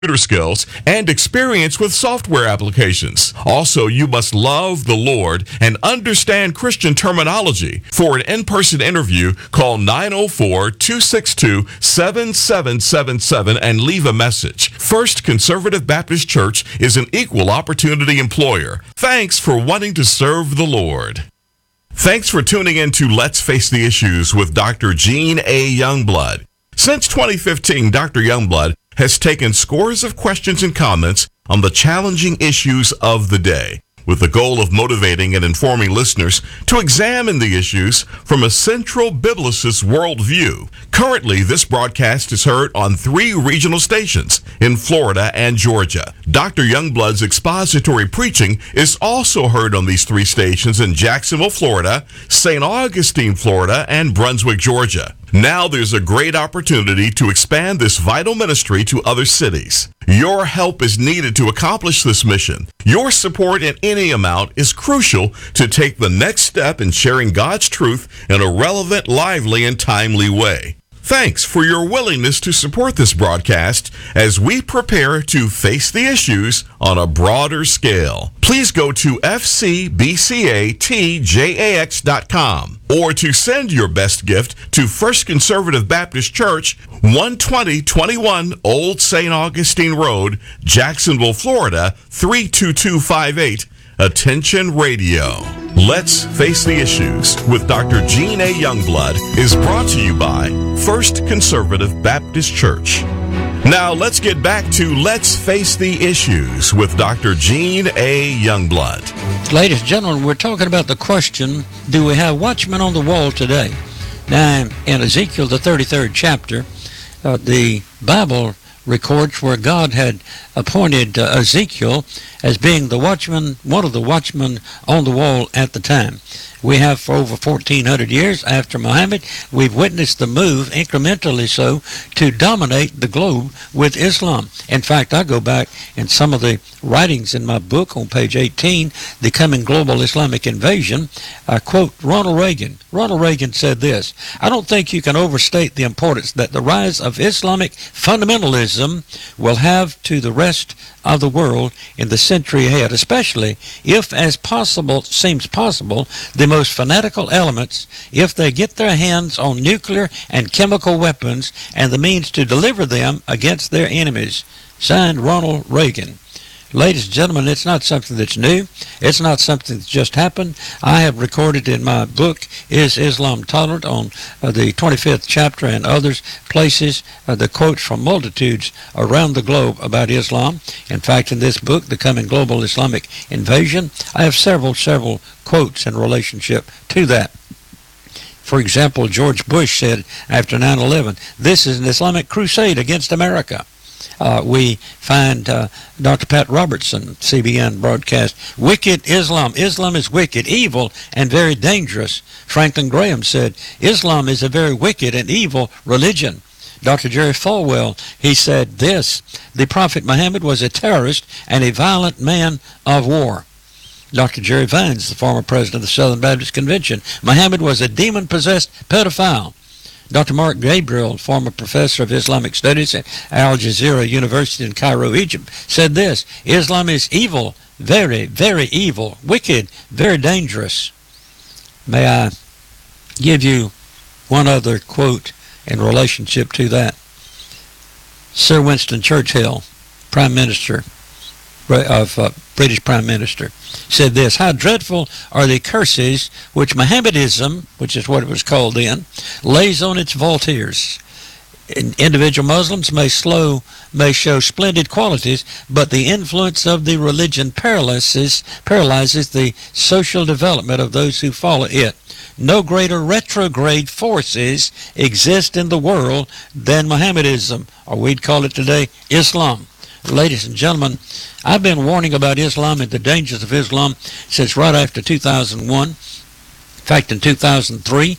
computer skills, and experience with software applications. Also, you must love the Lord and understand Christian terminology. For an in-person interview, call 904-262-7777 and leave a message. First Conservative Baptist Church is an equal opportunity employer. Thanks for wanting to serve the Lord. Thanks for tuning in to Let's Face the Issues with Dr. Gene A. Youngblood. Since 2015, Dr. Youngblood has taken scores of questions and comments on the challenging issues of the day, with the goal of motivating and informing listeners to examine the issues from a central biblicist worldview. Currently, this broadcast is heard on 3 regional stations in Florida and Georgia. Dr. Youngblood's expository preaching is also heard on these 3 stations in Jacksonville, Florida, St. Augustine, Florida, and Brunswick, Georgia. Now there's a great opportunity to expand this vital ministry to other cities. Your help is needed to accomplish this mission. Your support in any amount is crucial to take the next step in sharing God's truth in a relevant, lively, and timely way. Thanks for your willingness to support this broadcast as we prepare to face the issues on a broader scale. Please go to fcbcatjax.com or to send your best gift to First Conservative Baptist Church, 12021 Old St. Augustine Road, Jacksonville, Florida, 32258. Attention Radio. Let's Face the Issues with Dr. Gene A. Youngblood is brought to you by First Conservative Baptist Church. Now let's get back to Let's Face the Issues with Dr. Gene A. Youngblood. Ladies and gentlemen, we're talking about the question, do we have watchmen on the wall today? Now, in Ezekiel, the 33rd chapter, the Bible records where God had appointed Ezekiel as being the watchman, one of the watchmen on the wall at the time. We have for over 1,400 years after Muhammad, we've witnessed the move, incrementally so, to dominate the globe with Islam. In fact, I go back in some of the writings in my book on page 18, The Coming Global Islamic Invasion. I quote Ronald Reagan. Ronald Reagan said this: "I don't think you can overstate the importance that the rise of Islamic fundamentalism will have to the rest of the world in the century ahead, especially if, as seems possible, the most fanatical elements, if they get their hands on nuclear and chemical weapons and the means to deliver them against their enemies." Signed, Ronald Reagan. Ladies and gentlemen, it's not something that's new. It's not something that's just happened. I have recorded in my book, Is Islam Tolerant?, on the 25th chapter and others places, the quotes from multitudes around the globe about Islam. In fact, in this book, The Coming Global Islamic Invasion, I have several quotes in relationship to that. For example, George Bush said after 9/11, "This is an Islamic crusade against America." We find Dr. Pat Robertson, CBN broadcast, "Wicked Islam. Islam is wicked, evil, and very dangerous." Franklin Graham said, "Islam is a very wicked and evil religion." Dr. Jerry Falwell, he said this: "The Prophet Muhammad was a terrorist and a violent man of war." Dr. Jerry Vines, the former president of the Southern Baptist Convention, "Muhammad was a demon-possessed pedophile." Dr. Mark Gabriel, former professor of Islamic Studies at Al Jazeera University in Cairo, Egypt, said this: "Islam is evil, very, very evil, wicked, very dangerous." May I give you one other quote in relationship to that? Sir Winston Churchill, Prime Minister of British Prime Minister, said this: "How dreadful are the curses which Mohammedanism," which is what it was called then, "lays on its volunteers. Individual Muslims may show splendid qualities, but the influence of the religion paralyzes the social development of those who follow it. No greater retrograde forces exist in the world than Mohammedanism," or we'd call it today Islam. Ladies and gentlemen, I've been warning about Islam and the dangers of Islam since right after 2001. In fact, in 2003,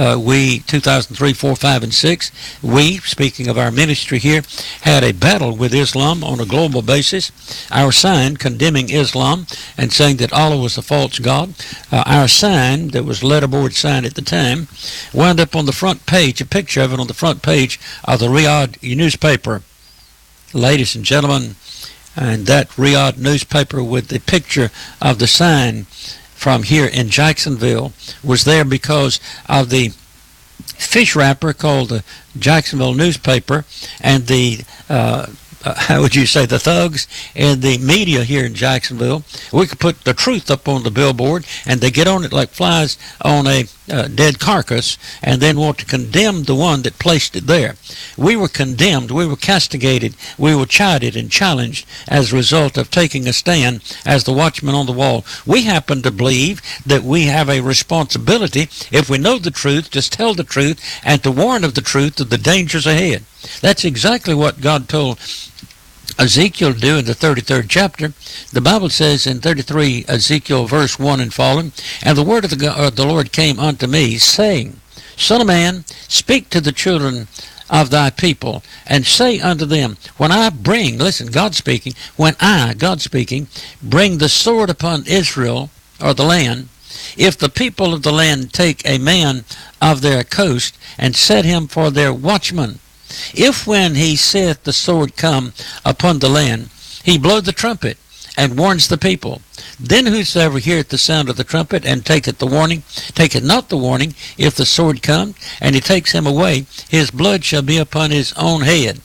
4, 5, and 6, we, speaking of our ministry here, had a battle with Islam on a global basis. Our sign condemning Islam and saying that Allah was a false god, our sign, that was letterboard sign at the time, wound up on the front page, a picture of it on the front page of the Riyadh newspaper. Ladies and gentlemen, and that Riyadh newspaper with the picture of the sign from here in Jacksonville was there because of the fish wrapper called the Jacksonville newspaper, and the how would you say, the thugs and the media here in Jacksonville. We could put the truth up on the billboard, and they get on it like flies on a dead carcass, and then want to condemn the one that placed it there. We were condemned, we were castigated, we were chided and challenged as a result of taking a stand as the watchman on the wall. We happen to believe that we have a responsibility, if we know the truth, just tell the truth, and to warn of the truth of the dangers ahead. That's exactly what God told Ezekiel to do in the 33rd chapter. The Bible says in 33 Ezekiel verse 1 and following, "And the word of the Lord came unto me, saying, Son of man, speak to the children of thy people, and say unto them, when I bring," listen, God speaking, "when I," God speaking, "bring the sword upon Israel," or the land, "if the people of the land take a man of their coast, and set him for their watchman, if when he saith the sword come upon the land, he blow the trumpet, and warns the people, then whosoever heareth the sound of the trumpet, and taketh not the warning, if the sword come, and he takes him away, his blood shall be upon his own head.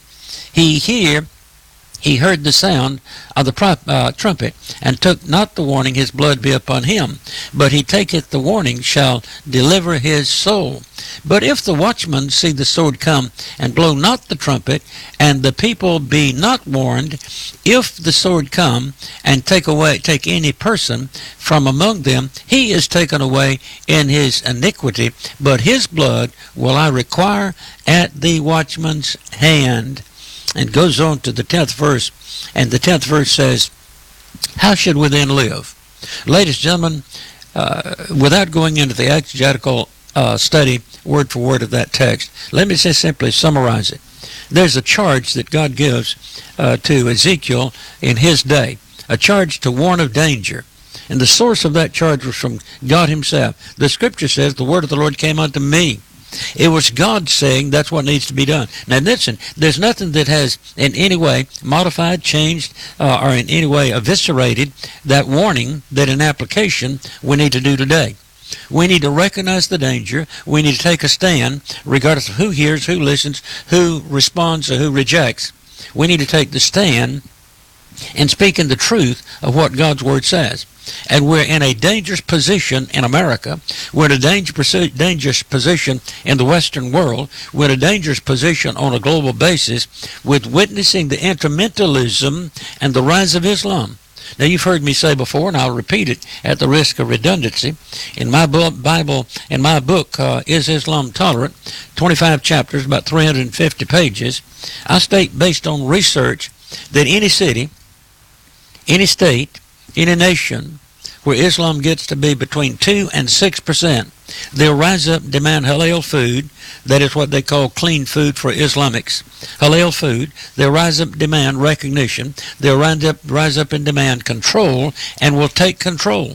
He heard the sound of the trumpet, and took not the warning, his blood be upon him. But he taketh the warning, shall deliver his soul. But if the watchman see the sword come, and blow not the trumpet, and the people be not warned, if the sword come, and take any person from among them, he is taken away in his iniquity, but his blood will I require at the watchman's hand." And goes on to the 10th verse, and the 10th verse says, "How should we then live?" Ladies and gentlemen, without going into the exegetical study word for word of that text, let me just simply summarize it. There's a charge that God gives to Ezekiel in his day, a charge to warn of danger. And the source of that charge was from God himself. The scripture says, "The word of the Lord came unto me." It was God saying that's what needs to be done. Now listen, there's nothing that has in any way modified, changed, or in any way eviscerated that warning that in application we need to do today. We need to recognize the danger. We need to take a stand, regardless of who hears, who listens, who responds, or who rejects. We need to take the stand and speak in the truth of what God's Word says. And we're in a dangerous position in America. We're in a dangerous position in the Western world. We're in a dangerous position on a global basis with witnessing the intermentalism and the rise of Islam. Now, you've heard me say before, and I'll repeat it at the risk of redundancy. In my Bible, in my book, Is Islam Tolerant? 25 chapters, about 350 pages, I state, based on research, that any city, any state, any nation where Islam gets to be between 2 and 6%, they'll rise up and demand halal food. That is what they call clean food for Islamics. Halal food. They'll rise up and demand recognition. They'll rise up and demand control, and will take control.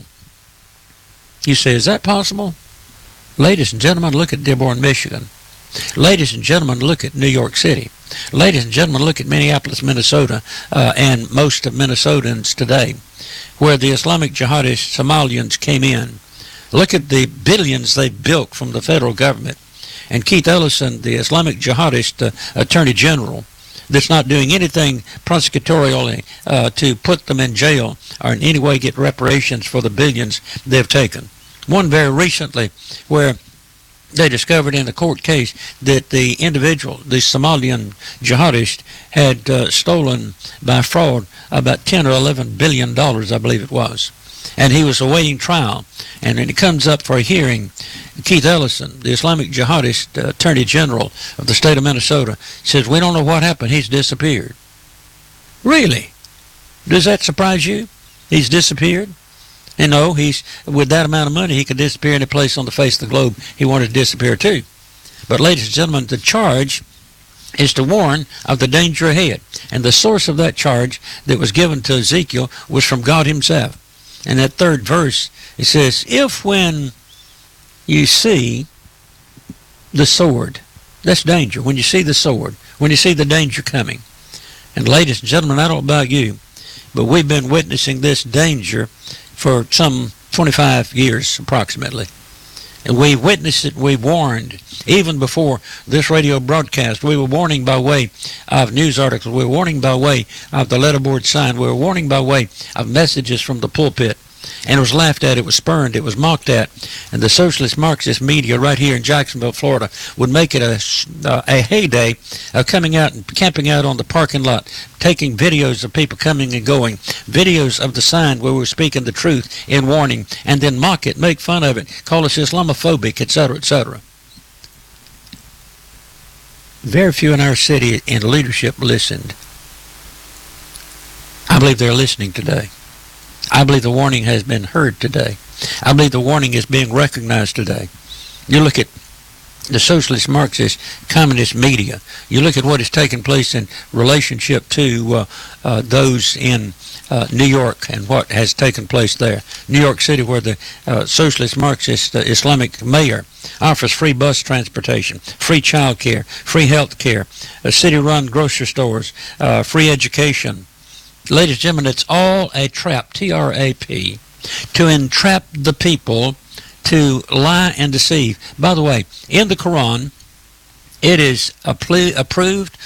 You say, is that possible? Ladies and gentlemen, look at Dearborn, Michigan. Ladies and gentlemen, look at New York City. Ladies and gentlemen, look at Minneapolis, Minnesota, and most of Minnesotans today, where the Islamic jihadist Somalians came in. Look at the billions they built from the federal government. And Keith Ellison, the Islamic jihadist attorney general, that's not doing anything prosecutorially to put them in jail or in any way get reparations for the billions they've taken. One very recently where they discovered in a court case that the individual, the Somalian jihadist, had stolen by fraud about 10 or 11 billion dollars, I believe it was. And he was awaiting trial. And when it comes up for a hearing, Keith Ellison, the Islamic jihadist attorney general of the state of Minnesota, says, we don't know what happened. He's disappeared. Really? Does that surprise you? He's disappeared? And no, he's, with that amount of money, he could disappear any place on the face of the globe he wanted to disappear to. But ladies and gentlemen, the charge is to warn of the danger ahead. And the source of that charge that was given to Ezekiel was from God himself. In that third verse, it says, if when you see the sword, that's danger, when you see the sword, when you see the danger coming, And ladies and gentlemen, I don't know about you, but we've been witnessing this danger for some 25 years approximately. And we witnessed it, we warned. Even before this radio broadcast, we were warning by way of news articles, we were warning by way of the letterboard sign, we were warning by way of messages from the pulpit. And it was laughed at, it was spurned, it was mocked at. And the socialist Marxist media right here in Jacksonville, Florida, would make it a heyday of coming out and camping out on the parking lot, taking videos of people coming and going, videos of the sign where we were speaking the truth in warning, and then mock it, make fun of it, call us Islamophobic, etc., etc. Very few in our city in leadership listened. I believe they're listening today. I believe the warning has been heard today. I believe the warning is being recognized today. You look at the socialist, Marxist, communist media. You look at what is taking place in relationship to those in New York and what has taken place there. New York City, where the socialist, Marxist, Islamic mayor offers free bus transportation, free child care, free health care, city-run grocery stores, free education. Ladies and gentlemen, it's all a trap, T-R-A-P, to entrap the people to lie and deceive. By the way, in the Quran, it is approved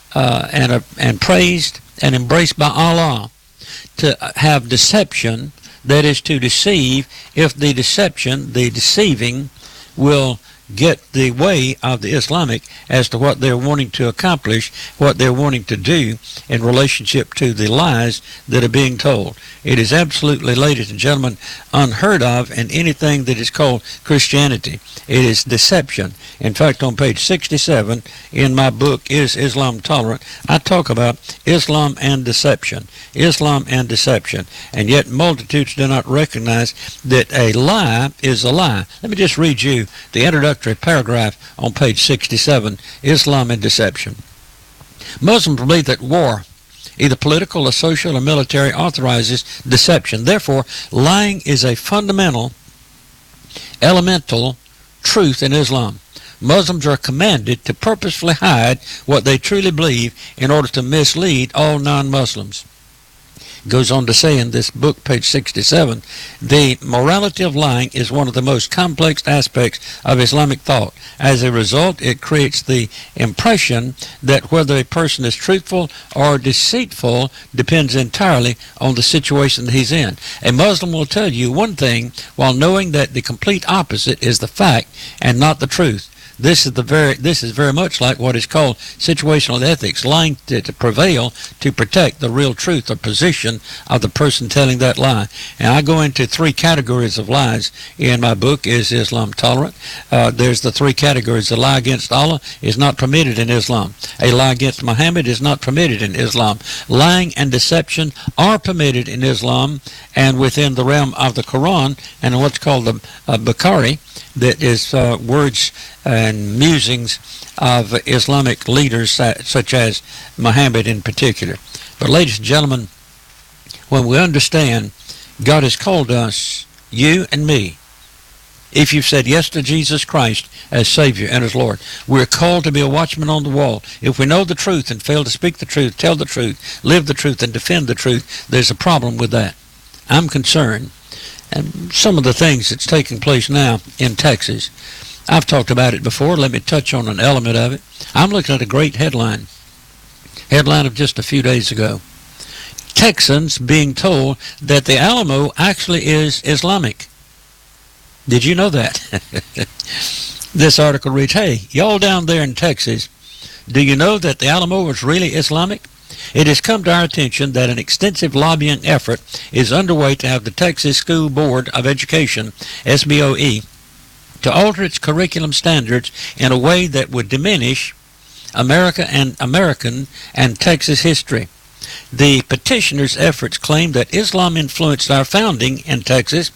and praised and embraced by Allah to have deception, that is to deceive, if the deception, the deceiving, will get the way of the Islamic as to what they're wanting to accomplish, what they're wanting to do in relationship to the lies that are being told. It is absolutely, ladies and gentlemen, unheard of in anything that is called Christianity. It is deception. In fact, on page 67 in my book, Is Islam Tolerant?, I talk about Islam and deception. Islam and deception. And yet multitudes do not recognize that a lie is a lie. Let me just read you the introductory paragraph on page 67, Islam and deception. Muslims believe that war, either political or social or military, authorizes deception. Therefore, lying is a fundamental, elemental truth in Islam. Muslims are commanded to purposefully hide what they truly believe in order to mislead all non-Muslims. Goes on to say in this book, page 67, the morality of lying is one of the most complex aspects of Islamic thought. As a result, it creates the impression that whether a person is truthful or deceitful depends entirely on the situation that he's in. A Muslim will tell you one thing while knowing that the complete opposite is the fact and not the truth. This is very much like what is called situational ethics, lying to prevail to protect the real truth or position of the person telling that lie. And I go into three categories of lies in my book, Is Islam Tolerant? There's the three categories. A lie against Allah is not permitted in Islam. A lie against Muhammad is not permitted in Islam. Lying and deception are permitted in Islam and within the realm of the Quran and what's called the Bukhari, that is words and musings of Islamic leaders such as Muhammad in particular. But ladies and gentlemen, when we understand God has called us, you and me, if you've said yes to Jesus Christ as Savior and as Lord, we're called to be a watchman on the wall. If we know the truth and fail to speak the truth, tell the truth, live the truth, and defend the truth, there's a problem with that. I'm concerned. And some of the things that's taking place now in Texas, I've talked about it before. Let me touch on an element of it. I'm looking at a great headline of just a few days ago. Texans being told that the Alamo actually is Islamic. Did you know that? This article reads, hey, y'all down there in Texas, do you know that the Alamo was really Islamic? It has come to our attention that an extensive lobbying effort is underway to have the Texas School Board of Education, SBOE, to alter its curriculum standards in a way that would diminish American and Texas history. The petitioners' efforts claim that Islam influenced our founding in Texas,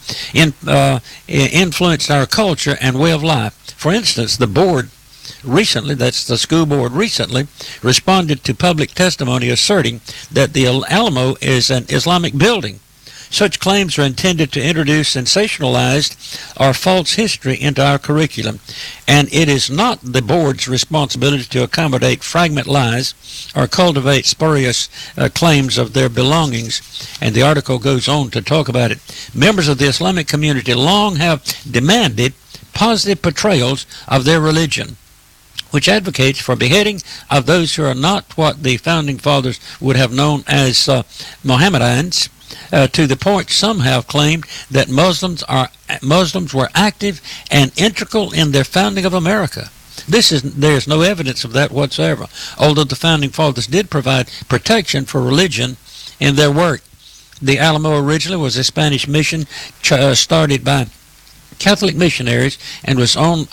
influenced our culture and way of life. For instance, the board recently, that's the school board recently, responded to public testimony asserting that the Alamo is an Islamic building. Such claims are intended to introduce sensationalized or false history into our curriculum, and it is not the board's responsibility to accommodate fragment lies or cultivate spurious claims of their belongings. And the article goes on to talk about it. Members of the Islamic community long have demanded positive portrayals of their religion, which advocates for beheading of those who are not what the founding fathers would have known as Mohammedans, to the point some have claimed that Muslims were active and integral in their founding of America. There's no evidence of that whatsoever, although the founding fathers did provide protection for religion in their work. The Alamo originally was a Spanish mission started by Catholic missionaries and was one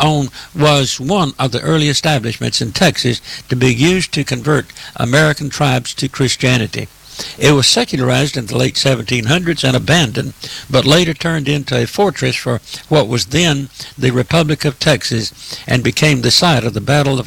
of the early establishments in Texas to be used to convert American tribes to Christianity. It was secularized in the late 1700s and abandoned, but later turned into a fortress for what was then the Republic of Texas, and became the site of the Battle of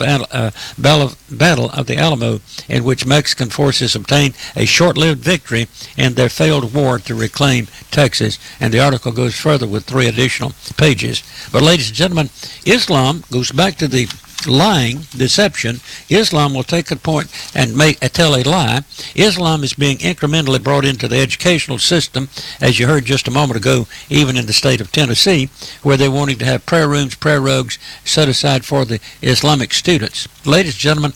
the Alamo, in which Mexican forces obtained a short-lived victory in their failed war to reclaim Texas. And the article goes further with 3 additional pages. But ladies and gentlemen, Islam goes back to the lying, deception. Islam will take a point and tell a lie. Islam is being incrementally brought into the educational system, as you heard just a moment ago, even in the state of Tennessee, where they're wanting to have prayer rooms, prayer rugs set aside for the Islamic students. Ladies and gentlemen,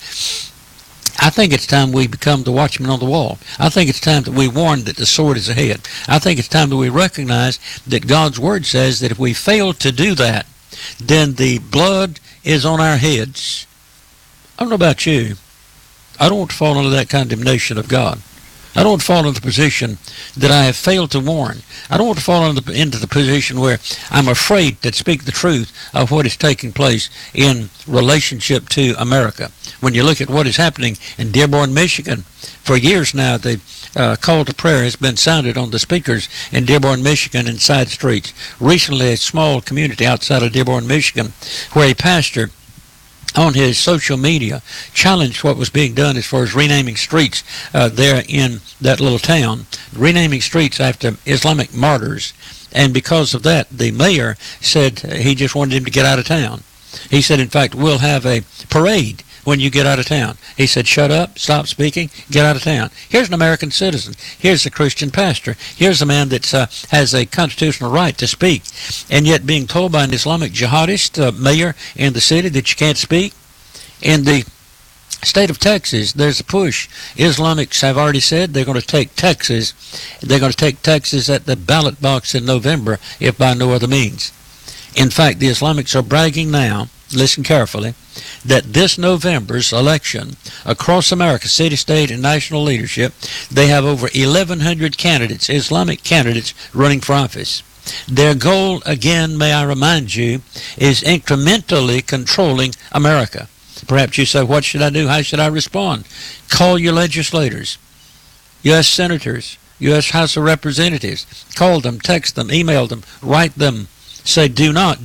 I think it's time we become the watchman on the wall. I think it's time that we warn that the sword is ahead. I think it's time that we recognize that God's word says that if we fail to do that, then the blood is on our heads. I don't know about you. I don't want to fall under that condemnation of God. I don't want to fall into the position that I have failed to warn. I don't want to fall into the position where I'm afraid to speak the truth of what is taking place in relationship to America. When you look at what is happening in Dearborn, Michigan, for years now, the call to prayer has been sounded on the speakers in Dearborn, Michigan, and side streets. Recently, a small community outside of Dearborn, Michigan, where a pastor on his social media challenged what was being done as far as renaming streets there in that little town, renaming streets after Islamic martyrs. And because of that, the mayor said he just wanted him to get out of town. He said, in fact, we'll have a parade when you get out of town. He said, shut up, stop speaking, get out of town. Here's an American citizen. Here's a Christian pastor. Here's a man that has a constitutional right to speak, and yet being told by an Islamic jihadist mayor in the city that you can't speak. In the state of Texas, there's a push. Islamics have already said they're going to take Texas. They're going to take Texas at the ballot box in November, if by no other means. In fact, the Islamics are bragging now, listen carefully, that this November's election across America, city, state, and national leadership, they have over 1,100 candidates, Islamic candidates, running for office. Their goal, again, may I remind you, is incrementally controlling America. Perhaps you say, what should I do? How should I respond? Call your legislators, U.S. senators, U.S. House of Representatives. Call them, text them, email them, write them. Say, do not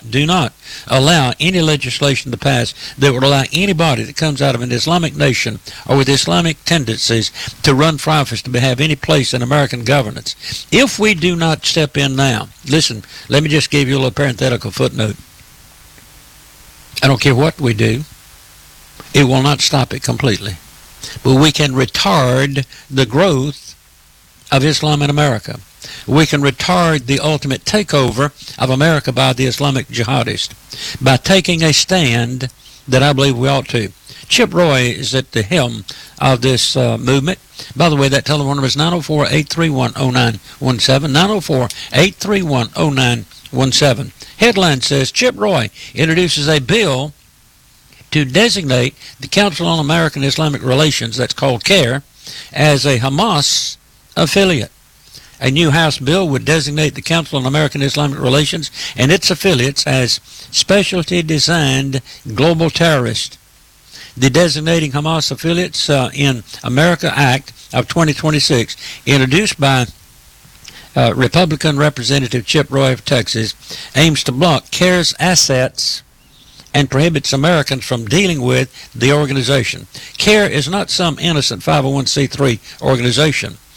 allow any legislation to pass that would allow anybody that comes out of an Islamic nation or with Islamic tendencies to run for office to have any place in American governance. If we do not step in now, listen, let me just give you a little parenthetical footnote. I don't care what we do, it will not stop it completely. But we can retard the growth of Islam in America. We can retard the ultimate takeover of America by the Islamic jihadists by taking a stand that I believe we ought to. Chip Roy is at the helm of this movement. By the way, that telephone number is 904-831-0917, 904-831-0917. Headline says, Chip Roy introduces a bill to designate the Council on American Islamic Relations, that's called CAIR, as a Hamas affiliate. A new House bill would designate the Council on American Islamic Relations and its affiliates as specialty designed global terrorists. The Designating Hamas Affiliates in America Act of 2026, introduced by Republican Representative Chip Roy of Texas, aims to block CAIR's assets and prohibits Americans from dealing with the organization. CAIR is not some innocent 501c3 organization.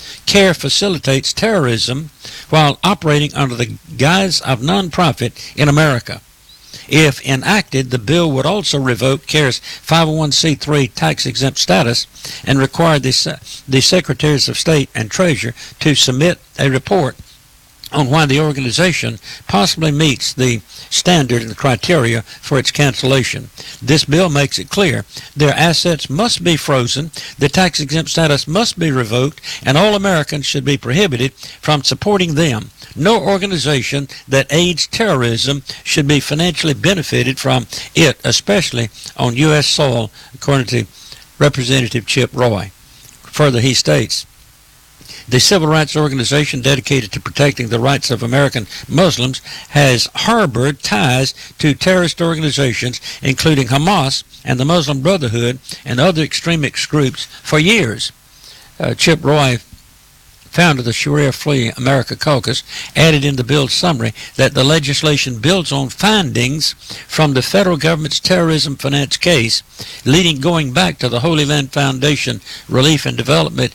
CARE facilitates terrorism while operating under the guise of nonprofit in America. If enacted, the bill would also revoke CARE's 501c3 tax-exempt status and require the Secretaries of State and Treasury to submit a report on why the organization possibly meets the standard and the criteria for its cancellation. This bill makes it clear their assets must be frozen, the tax-exempt status must be revoked, and all Americans should be prohibited from supporting them. No organization that aids terrorism should be financially benefited from it, especially on U.S. soil, according to Representative Chip Roy. Further, he states, the civil rights organization dedicated to protecting the rights of American Muslims has harbored ties to terrorist organizations, including Hamas and the Muslim Brotherhood and other extremist groups for years. Chip Roy, founder of the Sharia-Free America Caucus, added in the bill's summary that the legislation builds on findings from the federal government's terrorism finance case, going back to the Holy Land Foundation Relief and Development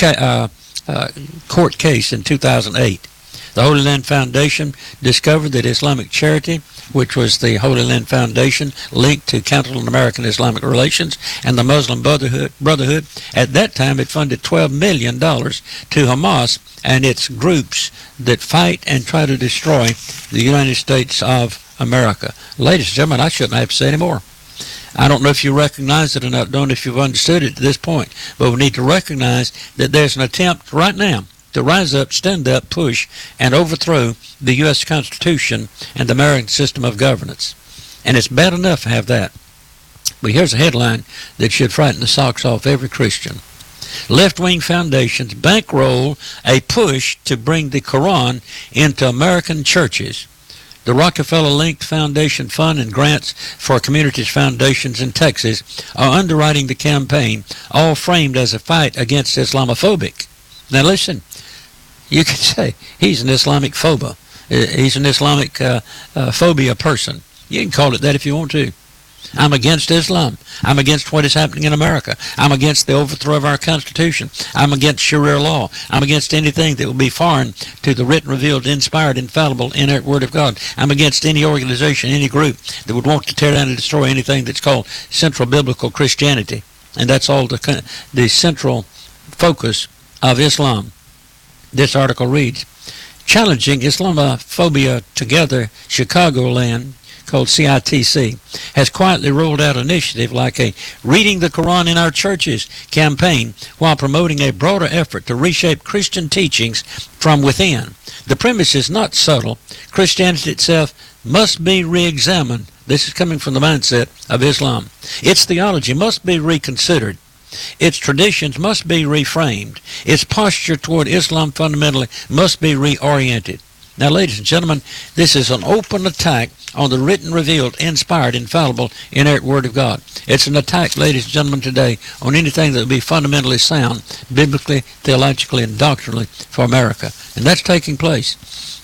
court case in 2008. The Holy Land Foundation discovered that Islamic Charity, which was the Holy Land Foundation linked to Council on American Islamic Relations and the Muslim Brotherhood, at that time it funded $12 million to Hamas and its groups that fight and try to destroy the United States of America. Ladies and gentlemen, I shouldn't have to say any more. I don't know if you recognize it or not, don't know if you've understood it to this point, but we need to recognize that there's an attempt right now to rise up, stand up, push, and overthrow the U.S. Constitution and the American system of governance. And it's bad enough to have that. But here's a headline that should frighten the socks off every Christian. Left-wing foundations bankroll a push to bring the Quran into American churches. The Rockefeller-linked Foundation Fund and grants for communities foundations in Texas are underwriting the campaign, all framed as a fight against Islamophobic. Now listen, you could say he's an Islamic phobia. He's an Islamic phobia person. You can call it that if you want to. I'm against Islam. I'm against what is happening in America. I'm against the overthrow of our Constitution. I'm against Sharia law. I'm against anything that will be foreign to the written, revealed, inspired, infallible, inerrant Word of God. I'm against any organization, any group that would want to tear down and destroy anything that's called central biblical Christianity. And that's all the central focus of Islam. This article reads, Challenging Islamophobia Together, Chicagoland, called CITC, has quietly rolled out an initiative like a Reading the Quran in Our Churches campaign while promoting a broader effort to reshape Christian teachings from within. The premise is not subtle. Christianity itself must be re-examined. This is coming from the mindset of Islam. Its theology must be reconsidered. Its traditions must be reframed. Its posture toward Islam fundamentally must be reoriented. Now, ladies and gentlemen, this is an open attack on the written, revealed, inspired, infallible, inerrant Word of God. It's an attack, ladies and gentlemen, today on anything that would be fundamentally sound, biblically, theologically, and doctrinally for America. And that's taking place.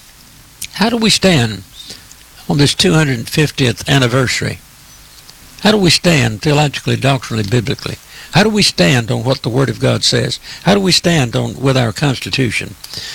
How do we stand on this 250th anniversary? How do we stand theologically, doctrinally, biblically? How do we stand on what the Word of God says? How do we stand with our Constitution?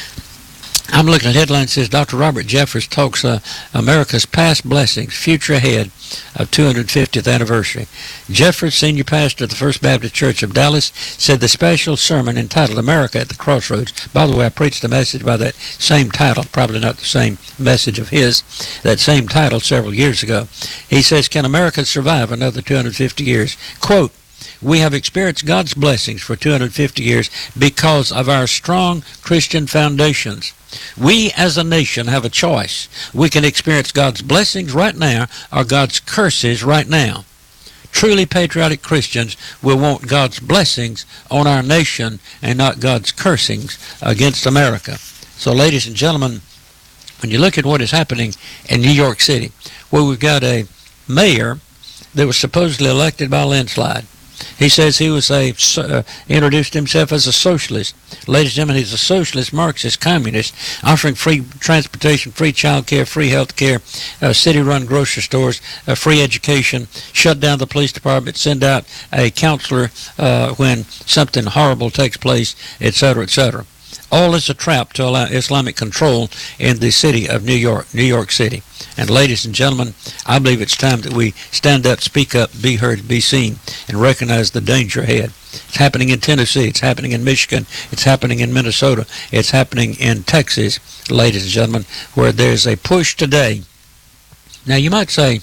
I'm looking at headline that says Dr. Robert Jeffress talks America's past blessings, future ahead of 250th anniversary. Jeffress, senior pastor of the First Baptist Church of Dallas, said the special sermon entitled America at the Crossroads. By the way, I preached a message by that same title, probably not the same message of his, that same title several years ago. He says, can America survive another 250 years? Quote, we have experienced God's blessings for 250 years because of our strong Christian foundations. We as a nation have a choice. We can experience God's blessings right now or God's curses right now. Truly patriotic Christians will want God's blessings on our nation and not God's cursings against America. So, ladies and gentlemen, when you look at what is happening in New York City, where we've got a mayor that was supposedly elected by a landslide. He says he was introduced himself as a socialist. Ladies and gentlemen, he's a socialist, Marxist, communist, offering free transportation, free child care, free health care, city-run grocery stores, free education, shut down the police department, send out a counselor when something horrible takes place, etc., etc. All is a trap to allow Islamic control in the city of New York City. And ladies and gentlemen, I believe it's time that we stand up, speak up, be heard, be seen, and recognize the danger ahead. It's happening in Tennessee. It's happening in Michigan. It's happening in Minnesota. It's happening in Texas, ladies and gentlemen, where there's a push today. Now, you might say,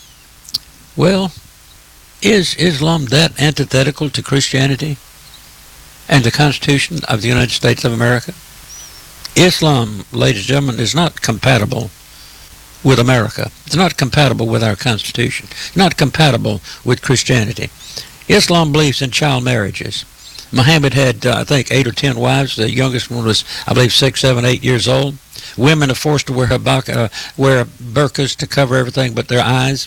well, is Islam that antithetical to Christianity and the Constitution of the United States of America? Islam, ladies and gentlemen, is not compatible with America. It's not compatible with our Constitution. It's not compatible with Christianity. Islam believes in child marriages. Muhammad had, I think, 8 or 10 wives. The youngest one was, I believe, 6, 7, 8 years old. Women are forced to wear burqas to cover everything but their eyes.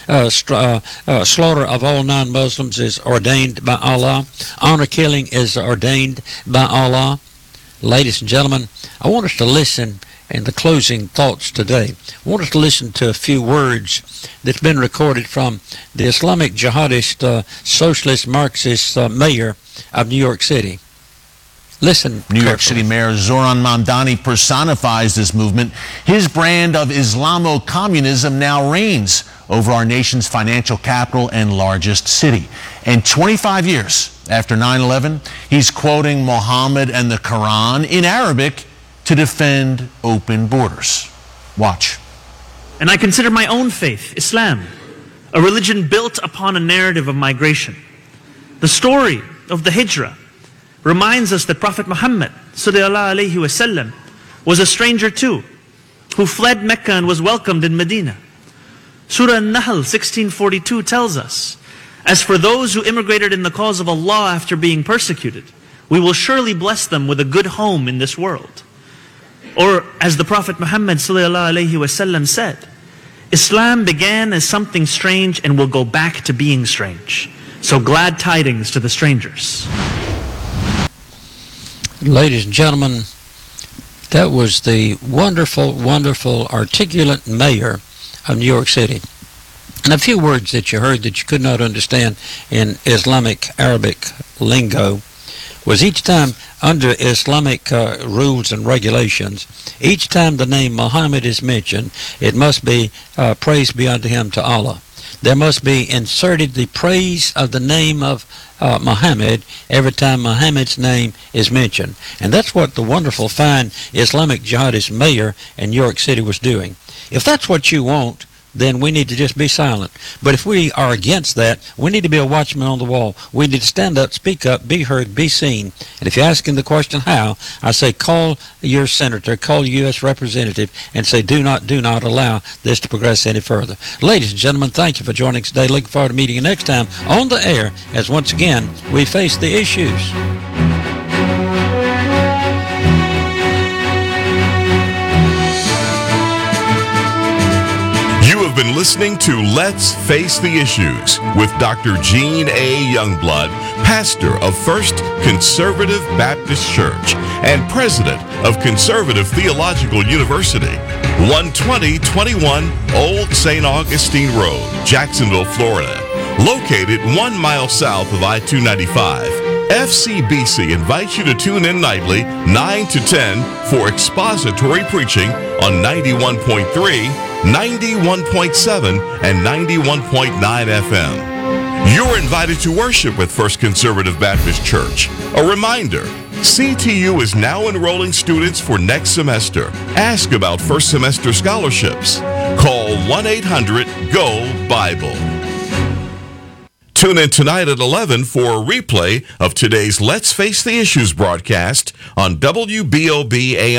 Slaughter of all non-Muslims is ordained by Allah. Honor killing is ordained by Allah. Ladies and gentlemen, I want us to listen in the closing thoughts today. I want us to listen to a few words that's been recorded from the Islamic jihadist, socialist, Marxist mayor of New York City. Listen. New York City Mayor Zoran Mamdani personifies this movement. His brand of Islamo-communism now reigns over our nation's financial capital and largest city. And 25 years after 9/11, he's quoting Muhammad and the Quran in Arabic to defend open borders. Watch. And I consider my own faith, Islam, a religion built upon a narrative of migration. The story of the Hijrah reminds us that Prophet Muhammad sallallahu alaihi wasallam was a stranger too, who fled Mecca and was welcomed in Medina. Surah An-Nahl 1642 tells us, as for those who immigrated in the cause of Allah after being persecuted, we will surely bless them with a good home in this world. Or as the Prophet Muhammad sallallahu alaihi wasallam said, Islam began as something strange and will go back to being strange. So glad tidings to the strangers. Ladies and gentlemen, that was the wonderful, wonderful, articulate mayor of New York City. And a few words that you heard that you could not understand in Islamic Arabic lingo was each time under Islamic rules and regulations, each time the name Muhammad is mentioned, it must be praise be unto him to Allah. There must be inserted the praise of the name of Muhammad every time Muhammad's name is mentioned. And that's what the wonderful, fine Islamic jihadist mayor in New York City was doing. If that's what you want, then we need to just be silent. But if we are against that, we need to be a watchman on the wall. We need to stand up, speak up, be heard, be seen. And if you're asking the question how, I say call your senator, call your U.S. representative, and say do not allow this to progress any further. Ladies and gentlemen, thank you for joining us today. Looking forward to meeting you next time on the air as once again we face the issues. You have been listening to Let's Face the Issues with Dr. Gene A. Youngblood, pastor of First Conservative Baptist Church and president of Conservative Theological University, 12021 Old St. Augustine Road, Jacksonville, Florida. Located 1 mile south of I-295, FCBC invites you to tune in nightly 9 to 10 for expository preaching on 91.3, 91.7, and 91.9 FM. You're invited to worship with First Conservative Baptist Church. A reminder, CTU is now enrolling students for next semester. Ask about first semester scholarships. Call 1-800-GO-BIBLE. Tune in tonight at 11 for a replay of today's Let's Face the Issues broadcast on WBOB AM.